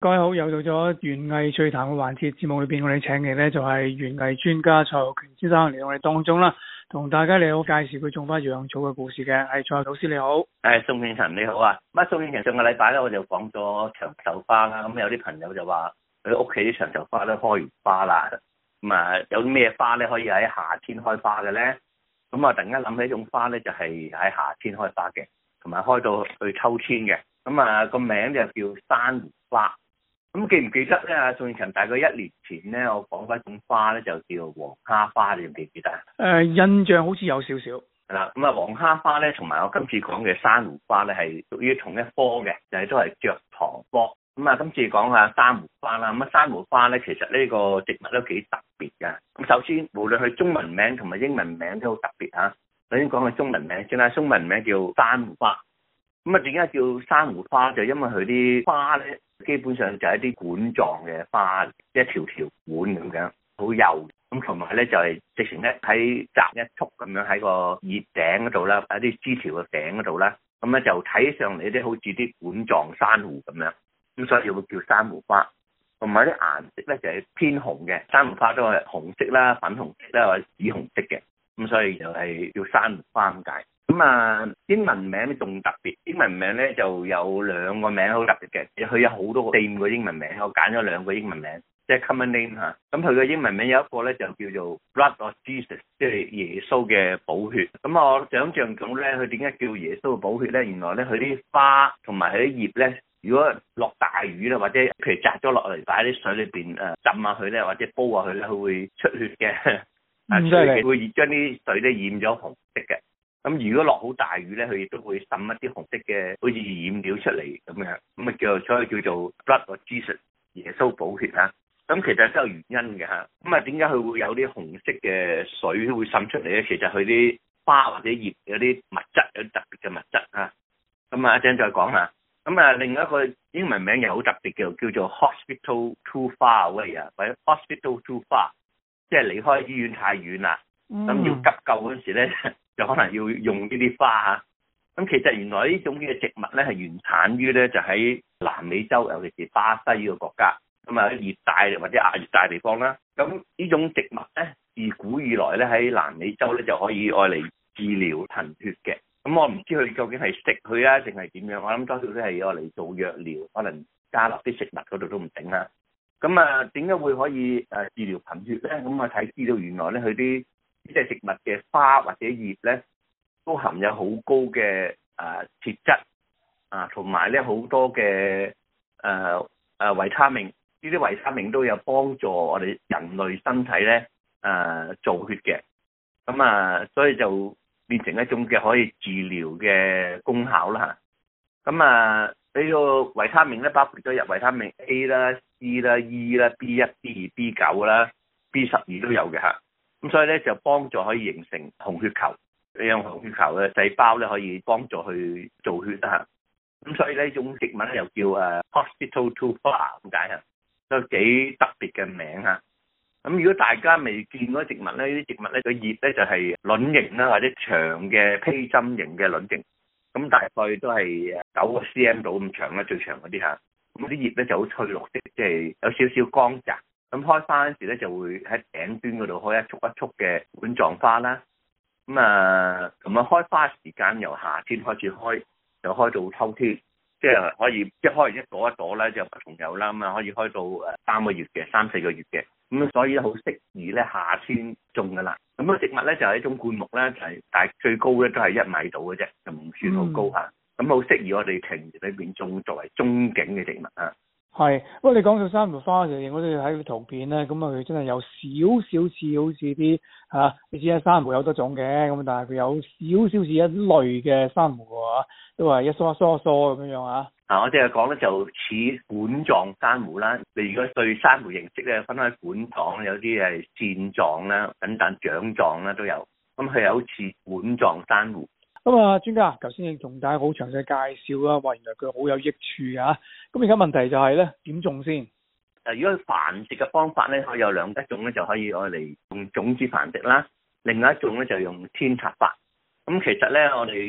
各位好，又到咗園藝趣談嘅環節，節目裏邊我哋請嚟咧就係園藝專家蔡浩權先生嚟到我哋當中啦，同大家嚟好介紹佢種花養草嘅故事嘅。係蔡老師你好。 宋慶勤你好啊。宋慶勤上個禮拜咧我就講咗長壽花啦，咁有啲朋友就話佢屋企啲長壽花都開完花啦，咁有啲咩花咧可以喺夏天開花嘅咧？咁突然間諗起一種花咧就係喺夏天開花嘅，同埋開到去秋天嘅，咁個名就叫珊瑚花。咁記唔記得咧？宋慶勤大概1年前咧，我講嗰種花咧就叫黃蝦花，你記唔記得？ 印象好似有少少。 係啦，黃蝦花咧同埋我今次講嘅珊瑚花咧係屬於同一科嘅，就係都係雀塘科。今次講下珊瑚花啦。珊瑚花咧其實呢個植物都幾特別㗎。咁首先無論佢中文名同埋英文名都好特別嚇。首先講佢中文名先啦，中文名叫珊瑚花。點解叫珊瑚花？就因為佢啲花咧基本上就係一啲管狀嘅花，一條條管咁樣，好幼。咁同埋咧就係直情咧喺摘一束咁樣喺個葉頂嗰度啦，喺啲枝條嘅頂嗰度啦。咁咧就睇上嚟啲好似啲管狀珊瑚咁樣。咁所以會叫珊瑚花。同埋啲顏色咧就係偏紅嘅，珊瑚花都係紅色啦、粉紅色啦或者紫紅色嘅。咁所以就係叫珊瑚花咁解。英文名仲特別，英文名咧就有2個名好特別嘅，佢有好多個4-5個英文名，我揀咗2個英文名，即係 common name 嚇。咁佢嘅英文名有一個咧就叫做 Blood of Jesus， 即係耶穌嘅寶血。我想象到咧，佢點解叫耶穌嘅寶血咧？原來咧佢啲花同埋佢啲葉咧，如果落大雨啦，或者譬如摘咗落嚟擺喺啲水裏邊浸下佢咧，或者煲下佢咧，佢會出血嘅。會將啲水咧染咗紅色嘅。如果落好大雨咧，佢亦都會滲一啲紅色嘅好似染料出嚟咁樣，所以叫做 Blood of Jesus， 耶穌寶血嚇。其實都有原因嘅嚇。點解佢會有啲紅色嘅水會滲出嚟咧？其實佢啲花或者葉有啲物質，有特別嘅物質嚇。一陣再講下。另一個英文名又好特別嘅，叫做 Hospital too far away 啊，或者 Hospital too far， 即係離開醫院太遠啦。要急救嗰陣時咧，就可能要用呢啲花嚇。其實原來呢種嘅植物咧係原產於咧就喺南美洲，尤其是巴西呢個國家。喺熱帶或者亞熱帶地方啦。呢種植物咧自古以來咧喺南美洲咧就可以愛嚟治療貧血嘅。我唔知佢究竟係食佢啊定係點樣，我諗多數都係愛嚟做藥療，可能加落啲食物嗰度都唔定啦。點解會可以治療貧血咧？睇資料原來咧佢啲呢隻植物嘅花或者葉咧，都含有好高嘅鐵質同埋咧好多嘅維他命。呢啲維他命都有幫助我哋人類身體咧造血嘅。所以就變成一種嘅可以治療嘅功效啦嚇。呢個維他命咧包括咗有維他命 A 啦、C 啦、E 啦、B1、B2、B9 啦、B12都有嘅嚇。所以咧就幫助可以形成紅血球，讓紅血球嘅細胞咧可以幫助去造血啦嚇。所以呢種植物咧又叫Hospital too far 咁解嚇，都幾特別嘅名嚇。如果大家未見過植物咧，呢啲植物咧個葉咧就係卵形啦，或者長嘅披針形嘅卵形，大概都係9個 cm 度咁長啦，最長嗰啲嚇。啲葉咧就好翠綠色，即係有少少光澤。開花嗰陣時咧就會喺頂端嗰度開一束一束嘅管狀花啦。同埋開花時間由夏天開始開，就開到秋天，即係可以開完一朵一朵咧就不同有啦。可以開到3個月嘅、3-4個月嘅。所以好適宜咧夏天種噶啦。個植物咧就係一種灌木咧，就係但係最高咧都係1米度嘅啫，就唔算好高嚇。好適宜我哋庭園裏邊種作為中景嘅植物啊。 係，不過你講到珊瑚花嘅時候，我哋睇個圖片咧，佢真係有少少似好似啲你知珊瑚有多種嘅，但係佢有少少似一類嘅珊瑚喎，都係一梳一梳一梳咁樣嚇。 我即係講咧就似管狀珊瑚啦。你如果對珊瑚認識咧，分開管狀，有啲係線狀啦、等等掌狀啦都有。佢係好似管狀珊瑚。 專家頭先同大家好詳細介紹啦，話原來佢好有益處啊。而家問題就係咧點種先？ 如果繁殖嘅方法咧，可以有一種咧就可以愛嚟用種子繁殖啦，另外一種咧就用扦插法。其實咧我哋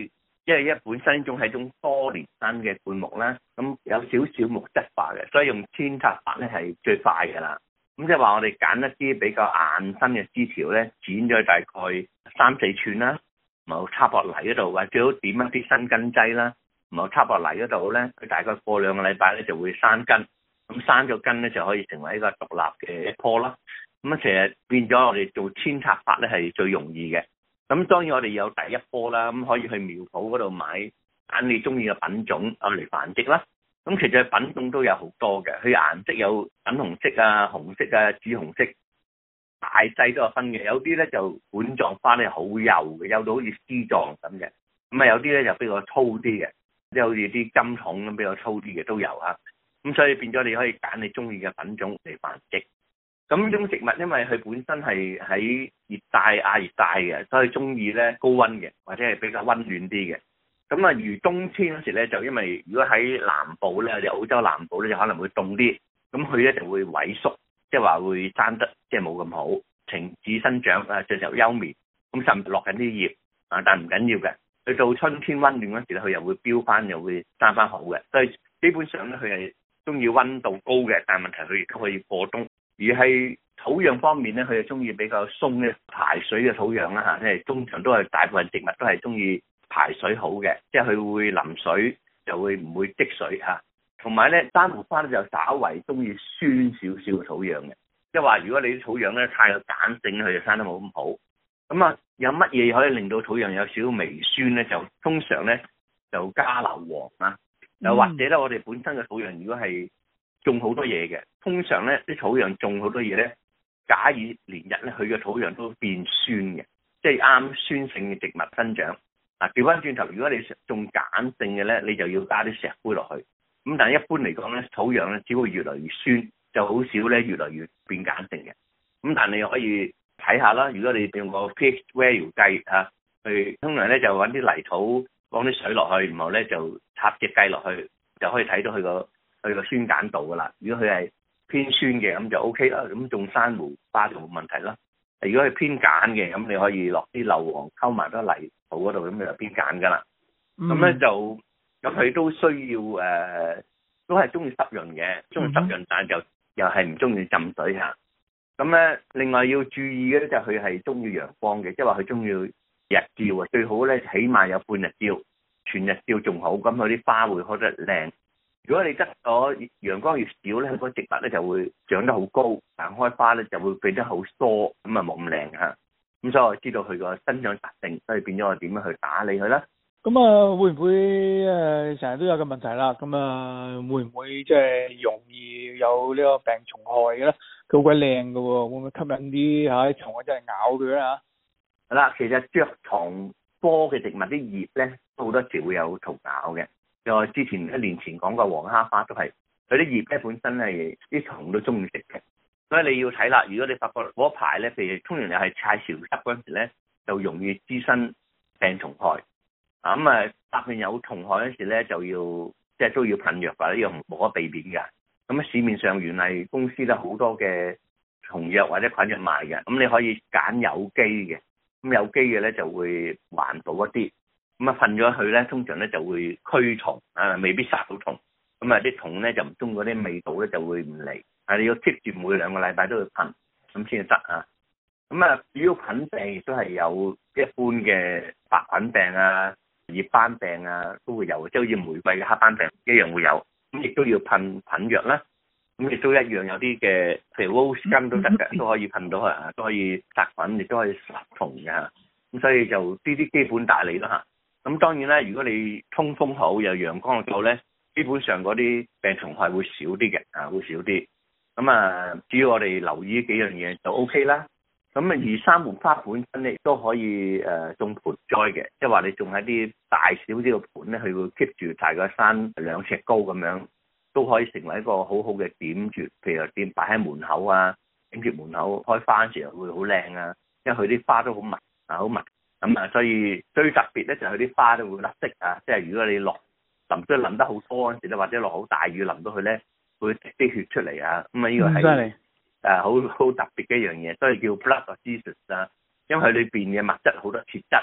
因為本身種係一種多年生嘅灌木啦，咁有少少木質化嘅，所以用扦插法咧係最快㗎啦。咁即係話我哋揀一啲比較硬身嘅枝條咧，剪咗大概3-4寸啦，然後插落泥嗰度，或者最好點一啲生根劑啦，然後插落泥嗰度咧，佢大概過2個禮拜咧就會生根，咁生咗根咧就可以成為一個獨立嘅一棵啦。咁啊，其實變咗我哋做扦插法咧係最容易嘅。咁當然我哋有第一棵啦，咁可以去苗圃嗰度買揀你中意嘅品種嚟繁殖啦。咁其實品種都有好多嘅，佢顏色有粉紅色啊、紅色啊、紫紅色，大細都有分嘅。有啲咧就管狀花咧好幼嘅，幼到好似絲狀咁嘅。咁啊有啲咧就比較粗啲嘅，即係好似啲金筒咁比較粗啲嘅都有啊。咁所以變咗你可以揀你中意嘅品種嚟繁殖。咁呢種植物因為佢本身係喺熱帶、亞熱帶嘅，所以中意咧高溫嘅，或者係比較溫暖啲嘅。咁啊，如冬天嗰時咧，就因為如果喺南部咧，或澳洲南部咧，就可能會凍啲，咁佢咧就會萎縮，即係話會生得即係冇咁好，停止生長啊，就休眠，咁甚至落緊啲葉啊，但唔緊要嘅，去到春天溫暖嗰時咧，佢又會飆翻，又會生翻好嘅。所以基本上咧，佢係中意溫度高嘅，但係問題佢亦都可以過冬。而係土壤方面咧，佢係中意比較鬆嘅排水嘅土壤啦嚇，即係通常都係大部分植物都係中意排水好嘅，即係佢會淋水就會唔會積水嚇。同埋咧，珊瑚花咧就稍為中意酸少少嘅土壤嘅，即係話如果你啲土壤咧太過鹼性，佢就生得冇咁好。咁啊，有乜嘢可以令到土壤有少少微酸咧？就通常咧就加硫磺啊，又或者咧我哋本身嘅土壤如果係種好多嘢嘅，通常咧啲土壤種好多嘢咧，假以連日咧，佢嘅土壤都變酸嘅，即係啱酸性嘅植物生長。嗱，調翻轉頭，如果你種鹼性嘅咧，你就要加啲石灰落去。咁但係一般嚟講咧，土壤咧只會越嚟越酸，就好少咧越嚟越變鹼性嘅。咁但係你可以睇下啦，如果你用個 pH value 計嚇，去通常咧就揾啲泥土放啲水落去，然後咧就插隻計落去，就可以睇到佢個酸鹼度噶啦。如果佢係偏酸嘅，咁就 O K 啦，咁種珊瑚花就冇問題啦。如果係偏鹼嘅，咁你可以落啲硫磺溝埋多泥土嗰度，咁就偏鹼噶啦。咁咧就咁佢都需要都係中意濕潤嘅，中意濕潤，但係就又係唔中意浸水嚇。咁咧另外要注意嘅咧就佢係中意陽光嘅，即係話佢中意日照啊，最好咧起碼有半日照，全日照仲好，咁佢啲花會開得靚。如果你得咗陽光越少咧，嗰植物咧就會長得好高，但開花咧就會變得好疏，咁啊冇咁靚嚇。咁所以我知道佢個生長特性，所以變咗我點樣去打理佢啦。 咁啊，會唔會成日都有個問題啦？咁啊，會唔會即係容易有呢個病蟲害嘅咧？佢好鬼靚㗎喎，會唔會吸引啲啲蟲啊真係咬佢啊？ 係啦，其實著床科嘅植物啲葉咧，好多時會有蟲咬嘅。我之前1年前講過黃蝦花都係，佢啲葉咧本身係啲蟲都中意食嘅，所以你要睇啦。如果你發覺嗰排咧，譬如通常又係太潮濕嗰陣時咧，就容易滋生病蟲害。咁發現有蟲害嗰時咧，就要即係都要噴藥㗎，呢樣無可避免㗎。咁市面上原嚟公司咧好多嘅蟲藥或者菌藥賣嘅，咁你可以揀有機嘅，咁有機嘅咧就會環保一啲。咁啊，噴咗佢咧，通常咧就會驅蟲啊，未必殺到蟲。咁啊，啲蟲咧就唔中意嗰啲味道咧，就會唔嚟。啊，你要 keep 住每2個禮拜都要噴，咁先至得啊。咁啊，主要菌病亦都係有一般嘅白菌病啊、葉斑病啊都會有，即係好似玫瑰嘅黑斑病一樣會有。咁亦都要噴菌藥啦。咁亦都一樣有啲嘅，譬如 rose 根都得嘅，都可以噴到啊，都可以殺菌，亦都可以殺蟲嘅。咁所以就呢啲基本打理啦嚇。咁當然啦，如果你通風好又陽光夠咧，基本上嗰啲病蟲害會少啲嘅，會少啲。咁啊，只要我哋留意幾樣嘢就 O K 啦。咁啊，而珊瑚花本身咧都可以種盆栽嘅，即係話你種喺啲大小啲嘅盆咧，佢會 keep 住大概山2尺高咁樣，都可以成為一個好好嘅點綴。譬如點擺喺門口啊，點綴門口開花嘅時候會好靚啊，因為佢啲花都好密啊，好密。咁啊，所以最特別咧就係佢啲花都會甩色啊，即係如果你淋得好多嗰陣時咧，或者落好大雨淋到佢咧，會滴啲血出嚟啊。咁啊，呢個係好特別嘅一樣嘢，所以叫 blood of Jesus 啊。因為佢裏邊嘅物質好多鐵質，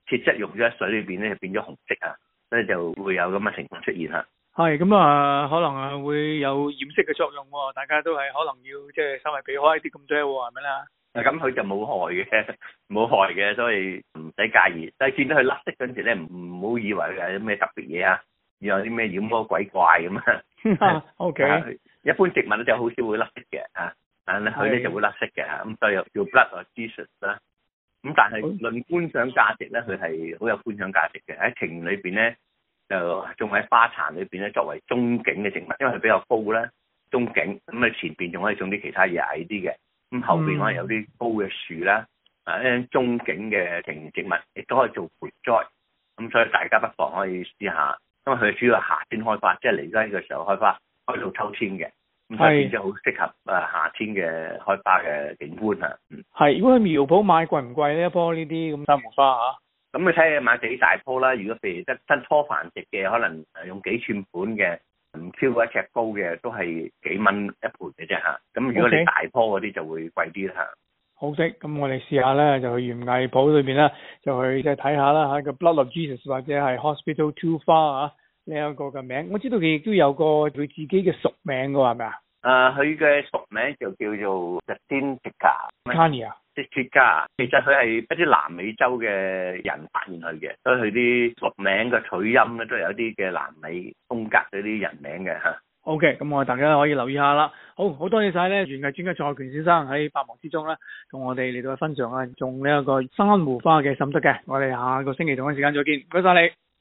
鐵質溶咗喺水裏邊咧，就變咗紅色啊，所以就會有咁嘅情況出現啦。 係咁啊，可能啊會有掩飾嘅作用喎，大家都係可能要即係稍微避開啲咁多喎，係咪啦？ 咁佢就冇害嘅，冇害嘅，所以唔使介意。但係見到佢甩色嗰陣時咧，唔好以為佢有啲咩特別嘢啊，有啲咩妖魔鬼怪咁啊。 O K。 一般植物咧就好少會甩色嘅啊，但係佢咧就會甩色嘅嚇，咁所以叫 blood of Jesus 啦。咁但係論觀賞價值咧，佢係好有觀賞價值嘅。喺庭裏邊咧，就種喺花壇裏邊咧，作為中景嘅植物，因為佢比較高啦，中景咁啊前邊仲可以種啲其他嘢矮啲嘅，咁後邊可能有啲高嘅樹啦，中景嘅庭植物亦都可以做盆栽，咁所以大家不妨可以試下，因為佢主要係夏天開花，即係嚟緊呢個時候開花，開到秋天嘅。咁所以變咗好適合夏天嘅開花嘅景觀啊！ 係，如果喺苗圃買貴唔貴呢？一樖呢啲咁珊瑚花嚇？ 咁你睇下買幾大樖啦。如果譬如得真拖繁殖嘅，可能用幾寸盤嘅，唔超過1尺高嘅，都係幾蚊一盤嘅啫嚇。咁如果你大樖嗰啲就會貴啲啦。 好的，咁我哋試下咧，就去園藝鋪裏邊咧，就去即係睇下啦嚇，個 Blood of Jesus 或者係 Hospital 2花呢一個嘅名，我知道佢亦都有個佢自己嘅屬名㗎，係咪啊？ 佢嘅屬名就叫做 Jacintica。即係其實佢係一啲南美洲嘅人發現佢嘅，所以佢啲屬名嘅取音咧都有一啲嘅南美風格嗰啲人名嘅嚇。 OK，咁我哋大家可以留意下啦。好多謝晒咧，園藝專家蔡權先生喺百忙之中咧，同我哋嚟到分享種呢一個珊瑚花嘅心得嘅。我哋下個星期同一時間再見，唔該晒你。